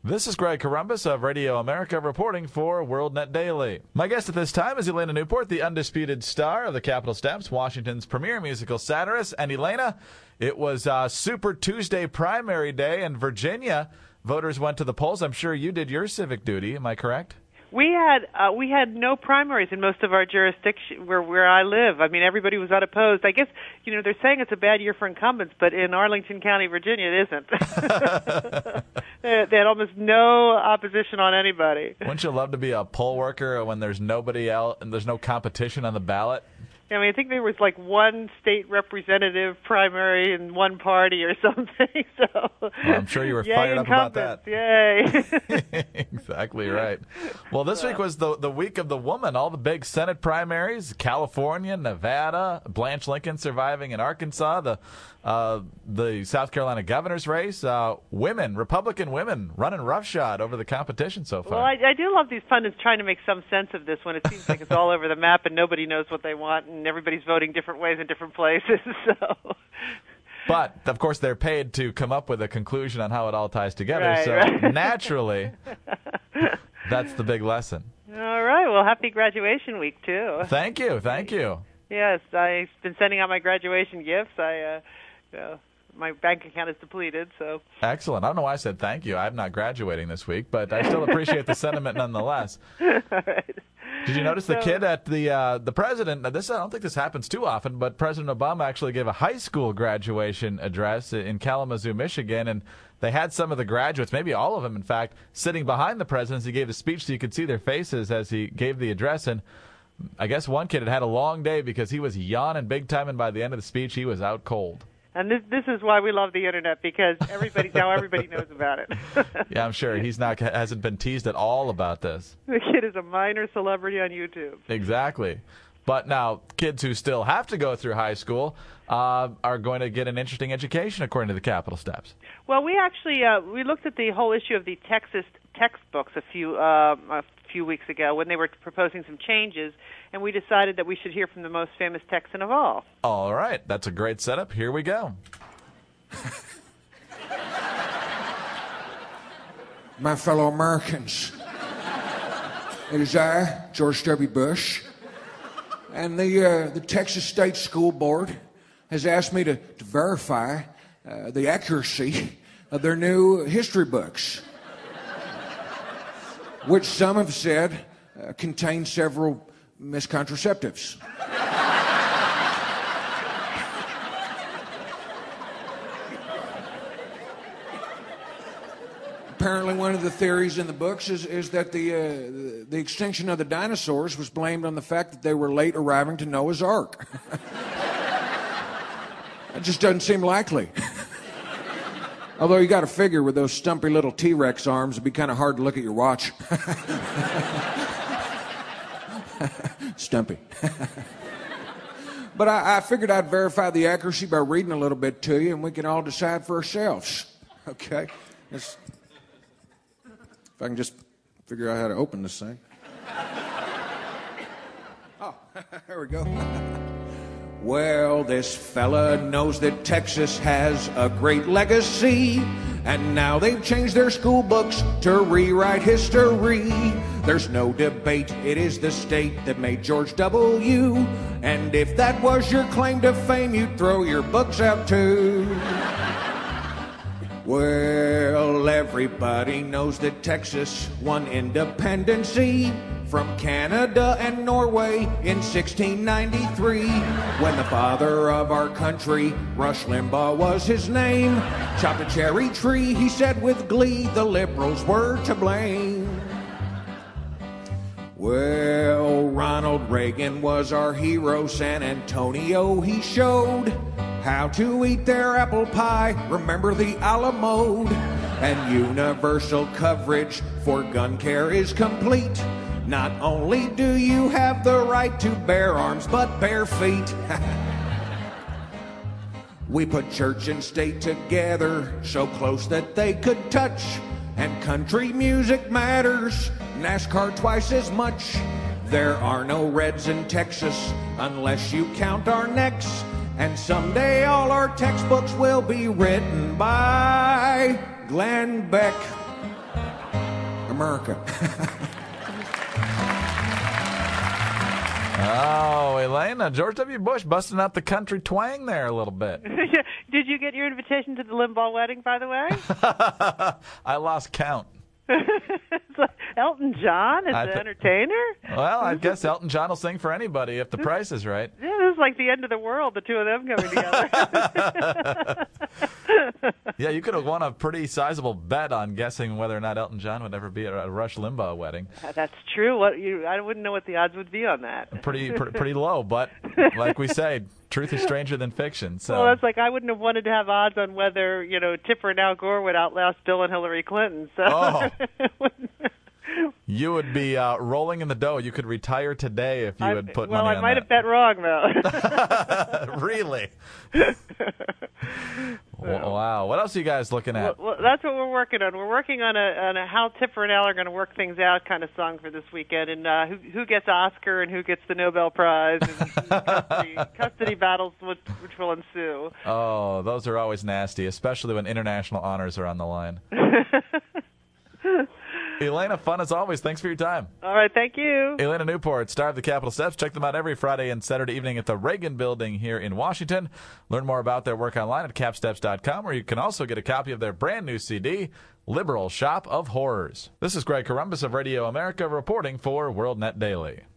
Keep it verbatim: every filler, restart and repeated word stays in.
This is Greg Corombos of Radio America reporting for WorldNet Daily. My guest at this time is Elena Newport, the undisputed star of the Capitol Steps, Washington's premier musical satirist. And Elena, it was uh, Super Tuesday primary day in Virginia. Voters went to the polls. I'm sure you did your civic duty. Am I correct? We had uh, we had no primaries in most of our jurisdiction where where I live. I mean, everybody was unopposed. I guess, you know, they're saying it's a bad year for incumbents, but in Arlington County, Virginia, it isn't. they, they had almost no opposition on anybody. Wouldn't you love to be a poll worker when there's nobody else and there's no competition on the ballot? I mean, I think there was like one state representative primary in one party or something. So well, I'm sure you were Yay, fired up about that. Yay. Exactly right. Well, this week was the the week of the woman. All the big Senate primaries, California, Nevada, Blanche Lincoln surviving in Arkansas, the uh, the South Carolina governor's race, uh, women, Republican women running roughshod over the competition so far. Well, I, I do love these pundits trying to make some sense of this when it seems like it's all over the map and nobody knows what they want and everybody's voting different ways in different places. So. But, of course, they're paid to come up with a conclusion on how it all ties together. Right, so, right. Naturally, that's the big lesson. All right. Well, happy graduation week, too. Thank you. Thank you. Yes, I've been sending out my graduation gifts. I, uh, you know, my bank account is depleted, so. Excellent. I don't know why I said thank you. I'm not graduating this week, but I still appreciate the sentiment nonetheless. All right. Did you notice the kid at the uh, the president? This I don't think this happens too often, but President Obama actually gave a high school graduation address in Kalamazoo, Michigan, and they had some of the graduates, maybe all of them, in fact, sitting behind the president as he gave the speech, so you could see their faces as he gave the address. And I guess one kid had had a long day because he was yawning big time, and by the end of the speech, he was out cold. And this this is why we love the internet, because everybody now everybody knows about it. Yeah, I'm sure he's not hasn't been teased at all about this. The kid is a minor celebrity on YouTube. Exactly. But now kids who still have to go through high school uh, are going to get an interesting education, according to the Capitol Steps. Well, we actually uh, we looked at the whole issue of the Texas textbooks a few uh, a few weeks ago when they were proposing some changes, and we decided that we should hear from the most famous Texan of all. All right, that's a great setup. Here we go. My fellow Americans, it is I, George W. Bush, and the uh, the Texas State School Board has asked me to, to verify uh, the accuracy of their new history books, which some have said uh, contain several miscontraceptives. Apparently, one of the theories in the books is, is that the, uh, the the extinction of the dinosaurs was blamed on the fact that they were late arriving to Noah's Ark. It just doesn't seem likely. Although you got to figure with those stumpy little T-Rex arms, it'd be kind of hard to look at your watch. Stumpy. But I, I figured I'd verify the accuracy by reading a little bit to you, and we can all decide for ourselves. Okay? It's, if I can just figure out how to open this thing. Oh, there we go. Well, this fella knows that Texas has a great legacy, and now they've changed their school books to rewrite history. There's no debate, it is the state that made George W. And if that was your claim to fame, you'd throw your books out too. Well, everybody knows that Texas won independency from Canada and Norway in sixteen ninety-three, when the father of our country, Rush Limbaugh was his name, chopped a cherry tree, he said with glee, the liberals were to blame. Well, Ronald Reagan was our hero, San Antonio he showed how to eat their apple pie, remember the Alamo, and universal coverage for gun care is complete. Not only do you have the right to bear arms, but bare feet. We put church and state together so close that they could touch. And country music matters, NASCAR twice as much. There are no Reds in Texas unless you count our necks. And someday all our textbooks will be written by Glenn Beck. America. Oh, Elena, George W. Bush busting out the country twang there a little bit. Did you get your invitation to the Limbaugh wedding, by the way? I lost count. It's like Elton John is th- the entertainer? Well, I guess Elton John will sing for anybody if the price is right. Yeah, this is like the end of the world, the two of them coming together. Yeah, you could have won a pretty sizable bet on guessing whether or not Elton John would ever be at a Rush Limbaugh wedding. That's true. What you? I wouldn't know what the odds would be on that. Pretty, pretty, pretty low, but like we say, truth is stranger than fiction. So. Well, that's like I wouldn't have wanted to have odds on whether, you know, Tipper and Al Gore would outlast Bill and Hillary Clinton. So. Oh. You would be uh, rolling in the dough. You could retire today if you I, had put well, money I on might that. have bet wrong, though. Really? Wow. What else are you guys looking at? Well, well, that's what we're working on. We're working on a, on a how Tipper and Al are going to work things out kind of song for this weekend, and uh, who, who gets Oscar and who gets the Nobel Prize, and custody, custody battles which, which will ensue. Oh, those are always nasty, especially when international honors are on the line. Elena, fun as always. Thanks for your time. All right, thank you. Elena Newport, star of the Capitol Steps. Check them out every Friday and Saturday evening at the Reagan Building here in Washington. Learn more about their work online at cap steps dot com, where you can also get a copy of their brand new C D, Liberal Shop of Horrors. This is Greg Columbus of Radio America reporting for WorldNet Daily.